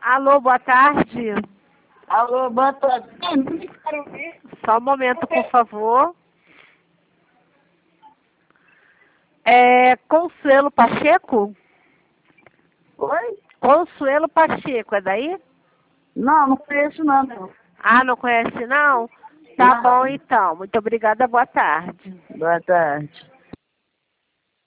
Alô, boa tarde. Alô, boa tarde. Quero ver. Só um momento, por favor. É Consuelo Pacheco? Oi? Consuelo Pacheco, é daí? Não conheço não, meu. Ah, não conhece não? Tá Não. bom então. Muito obrigada, boa tarde. Boa tarde.